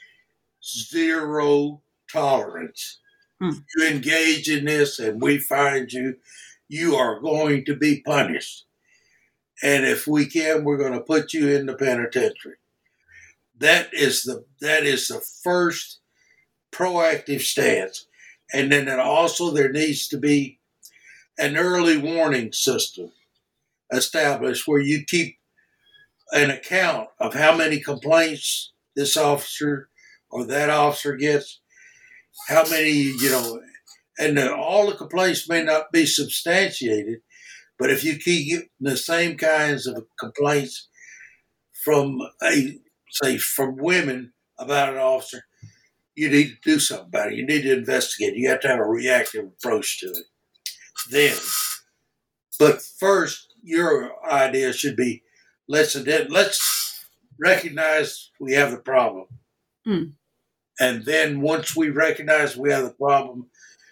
zero tolerance. You engage in this and we find you, you are going to be punished. And if we can, we're going to put you in the penitentiary. That is the first proactive stance. And then also there needs to be an early warning system established where you keep an account of how many complaints this officer or that officer gets, how many, you know, and all the complaints may not be substantiated, but if you keep getting the same kinds of complaints from from women about an officer, you need to do something about it. You need to investigate. You have to have a reactive approach to it. Then, but first, your idea should be let's recognize we have the problem. And then once we recognize we have the problem,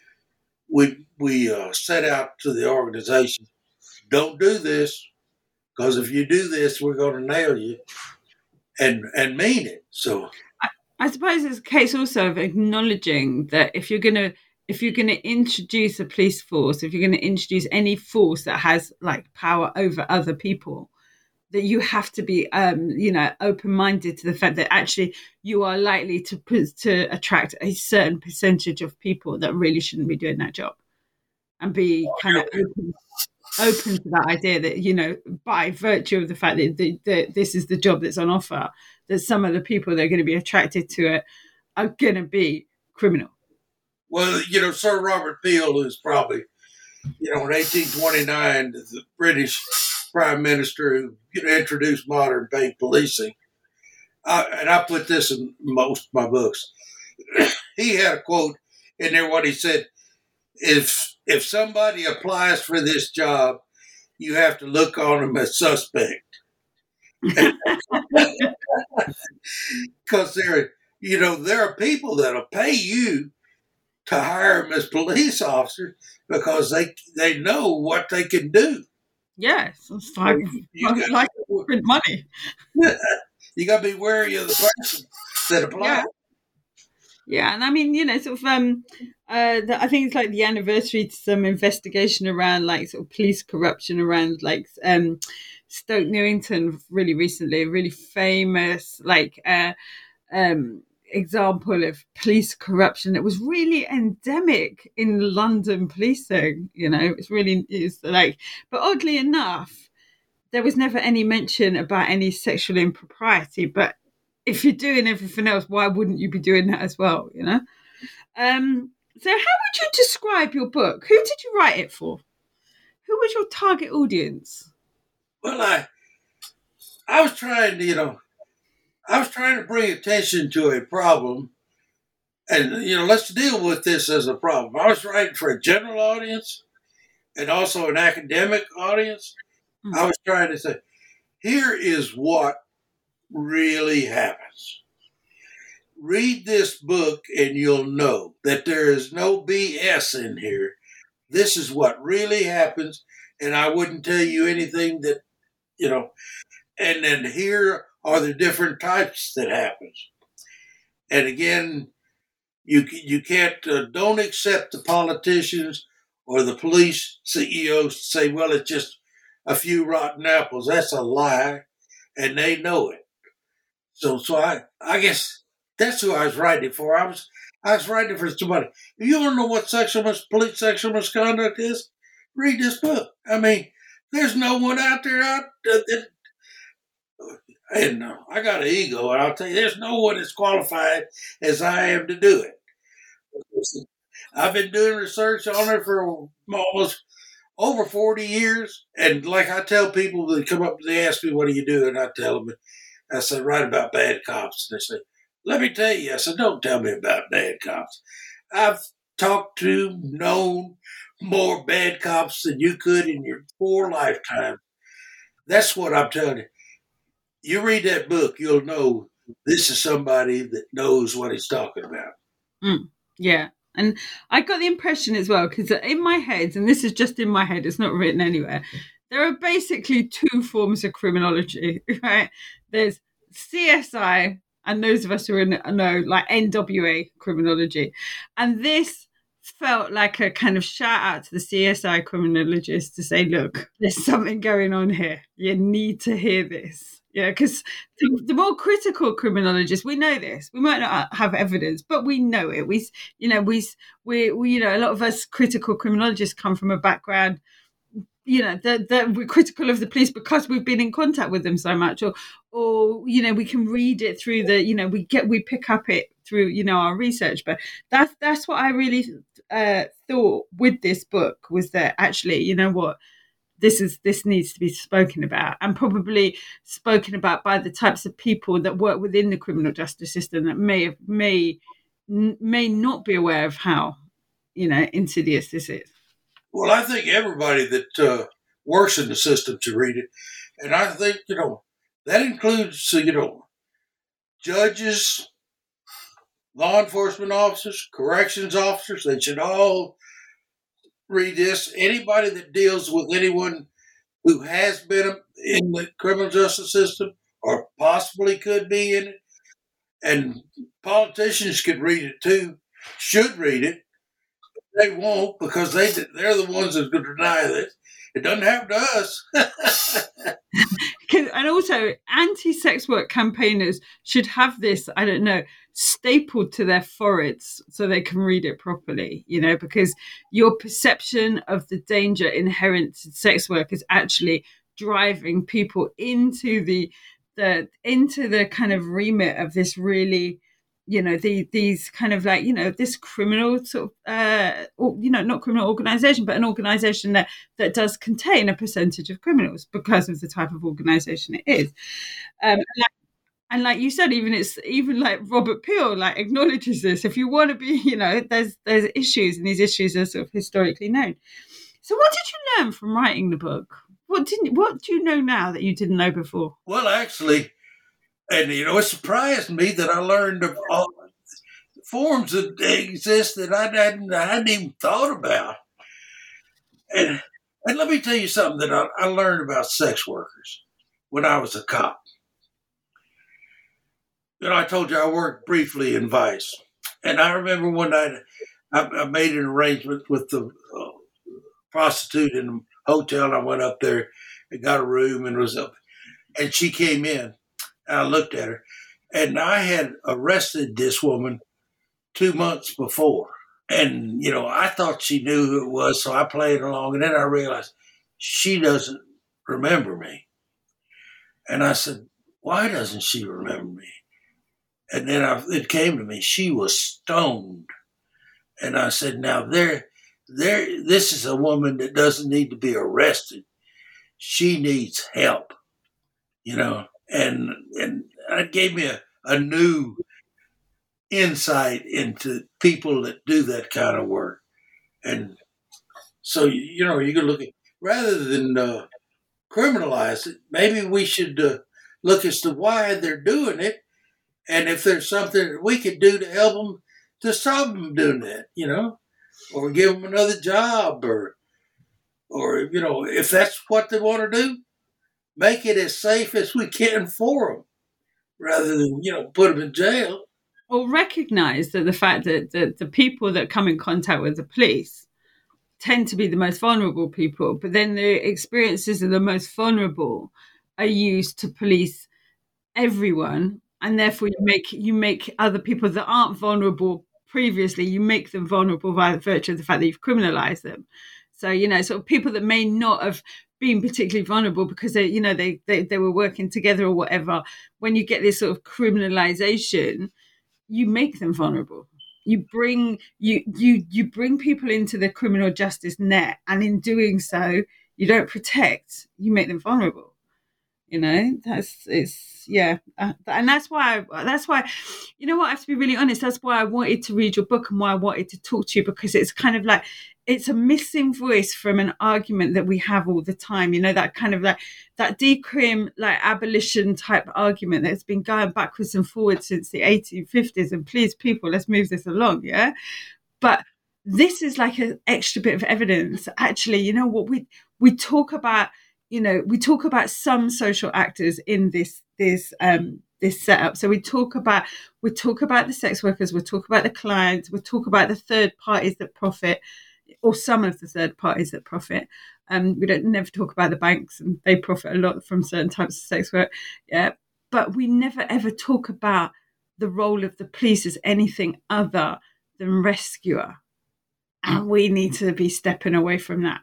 we set out to the organization, don't do this, because if you do this, we're going to nail you, and mean it. So I suppose it's a case also of acknowledging that if you're going to introduce a police force, if you're going to introduce any force that has like power over other people, that you have to be, open-minded to the fact that actually you are likely to attract a certain percentage of people that really shouldn't be doing that job, and be kind of open to that idea that, you know, by virtue of the fact that this is the job that's on offer, that some of the people that are going to be attracted to it are going to be criminal. Well, you know, Sir Robert Peel is probably, you know, in 1829, the British Prime Minister who introduced modern day policing. And I put this in most of my books. He had a quote in there. What he said: if somebody applies for this job, you have to look on them as suspect, because there are people that'll pay you to hire them as police officers because they know what they can do. Yes, it's like print money. You got to be wary of the person that applies. Yeah, and I mean, you know, sort of, I think it's like the anniversary to some investigation around like sort of police corruption around like Stoke Newington really recently, a really famous like example of police corruption that was really endemic in London policing. It's like, but oddly enough, there was never any mention about any sexual impropriety. But if you're doing everything else, why wouldn't you be doing that as well? So how would you describe your book? Who did you write it for? Who was your target audience? Well, I was trying to bring attention to a problem, and let's deal with this as a problem. I was writing for a general audience and also an academic audience. Mm-hmm. I was trying to say, here is what really happens. Read this book and you'll know that there is no BS in here. This is what really happens, and I wouldn't tell you anything that, and then here are the different types that happens. And again, you can't, don't accept the politicians or the police CEOs to say, well, it's just a few rotten apples. That's a lie, and they know it. So I guess that's who I was writing for. I was writing for somebody. If you want to know what police sexual misconduct is, read this book. I mean, there's no one out there and I got an ego, and I'll tell you, there's no one as qualified as I am to do it. I've been doing research on it for almost over 40 years, and like I tell people that come up, they ask me, what do you do? And I tell them, I say, write about bad cops. And they say, let me tell you. I said, don't tell me about bad cops. I've known more bad cops than you could in your 4 lifetimes. That's what I'm telling you. You read that book, you'll know this is somebody that knows what he's talking about. Yeah. And I got the impression as well, because in my head, and this is just in my head, it's not written anywhere, there are basically 2 forms of criminology, right? There's CSI, and those of us who know, like NWA criminology. And this felt like a kind of shout out to the CSI criminologists to say, look, there's something going on here. You need to hear this. Yeah, because the more critical criminologists, we know this. We might not have evidence, but we know it. We a lot of us critical criminologists come from a background, that we're critical of the police because we've been in contact with them so much, or we can read it through we pick up it through our research. But that's what I really thought with this book, was that actually, this needs to be spoken about, and probably spoken about by the types of people that work within the criminal justice system that may not be aware of how insidious this is. Well, I think everybody that works in the system should read it, and I think that includes judges, law enforcement officers, corrections officers. They should all read this. Anybody that deals with anyone who has been in the criminal justice system or possibly could be in it, and politicians could read it too, should read it. They won't, because they're the ones that are going to deny this. It doesn't happen to us. And also, anti-sex work campaigners should have this, stapled to their foreheads so they can read it properly, because your perception of the danger inherent to sex work is actually driving people into the kind of remit of this really, these kind of like, this criminal sort of, not criminal organization, but an organization that does contain a percentage of criminals because of the type of organization it is. And like you said, even like Robert Peel acknowledges this. If you want to be, there's issues, and these issues are sort of historically known. So what did you learn from writing the book? What do you know now that you didn't know before? Well, actually, and it surprised me that I learned of all forms that exist that I hadn't even thought about. And let me tell you something that I learned about sex workers when I was a cop. I told you I worked briefly in Vice, and I remember one night I made an arrangement with the prostitute in the hotel. And I went up there and got a room and was up, and she came in, and I looked at her, And I had arrested this woman 2 months before. And, I thought she knew who it was, so I played along. And then I realized she doesn't remember me. And I said, why doesn't she remember me? And then it came to me, she was stoned. And I said, now this is a woman that doesn't need to be arrested. She needs help, and it gave me a new insight into people that do that kind of work. And so, you can look at, rather than criminalize it, maybe we should look as to why they're doing it. And if there's something that we could do to help them to stop them doing that, or give them another job or, if that's what they want to do, make it as safe as we can for them rather than, put them in jail. Or recognize that the fact that the people that come in contact with the police tend to be the most vulnerable people, but then the experiences of the most vulnerable are used to police everyone. And therefore you make other people that aren't vulnerable previously, you make them vulnerable by the virtue of the fact that you've criminalized them. So, sort of people that may not have been particularly vulnerable because they were working together or whatever, when you get this sort of criminalization, you make them vulnerable. You bring people into the criminal justice net, and in doing so, you don't protect, you make them vulnerable. And that's why, I have to be really honest. That's why I wanted to read your book and why I wanted to talk to you, because it's kind of like, it's a missing voice from an argument that we have all the time, that kind of like that decrim, like abolition type argument that's been going backwards and forwards since the 1850s. And please, people, let's move this along. Yeah. But this is like an extra bit of evidence. Actually, what we talk about, we talk about some social actors in this setup. So we talk about the sex workers, we talk about the clients, we talk about the third parties that profit, or some of the third parties that profit. We don't never talk about the banks, and they profit a lot from certain types of sex work. Yeah, but we never ever talk about the role of the police as anything other than rescuer, and we need to be stepping away from that.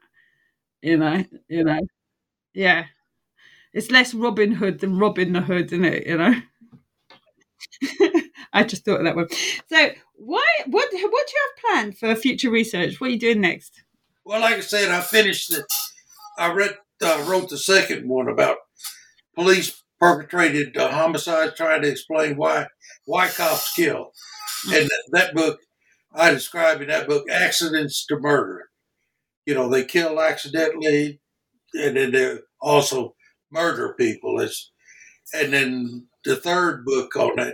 Yeah, it's less Robin Hood than Robin the Hood, isn't it? I just thought of that one. So, what do you have planned for future research? What are you doing next? Well, like I said, I finished it. I wrote the second one about police perpetrated homicides, trying to explain why cops kill. And that book, I describe in that book accidents to murder. They kill accidentally, and then they also murder people. And then the third book on that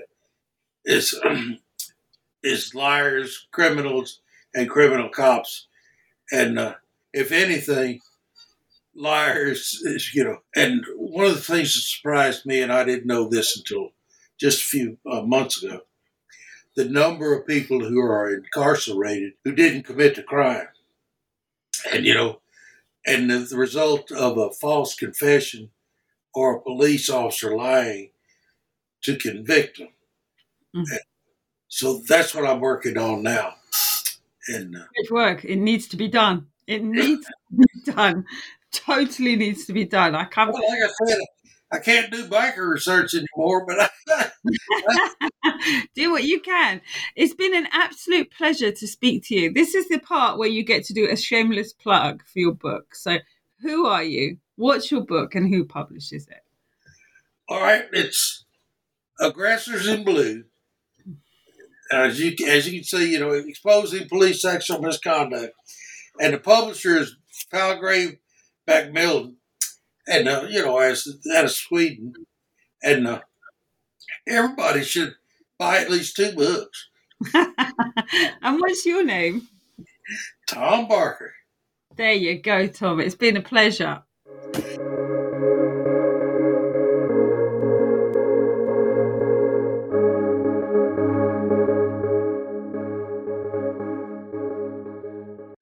is liars, criminals, and criminal cops. And if anything, liars is, and one of the things that surprised me, and I didn't know this until just a few months ago, the number of people who are incarcerated who didn't commit the crime. And, and the result of a false confession or a police officer lying to convict them. Mm-hmm. So that's what I'm working on now. And good work. It needs to be done. It needs to be done. Totally needs to be done. I can't. Well, like I said, I can't do biker research anymore, but do what you can. It's been an absolute pleasure to speak to you. This is the part where you get to do a shameless plug for your book. So, who are you? What's your book, and who publishes it? All right, it's Aggressors in Blue. As you can see, exposing police sexual misconduct, and the publisher is Palgrave Macmillan, and out of Sweden, and everybody should buy at least 2 books. And what's your name? Tom Barker. There you go, Tom. It's been a pleasure.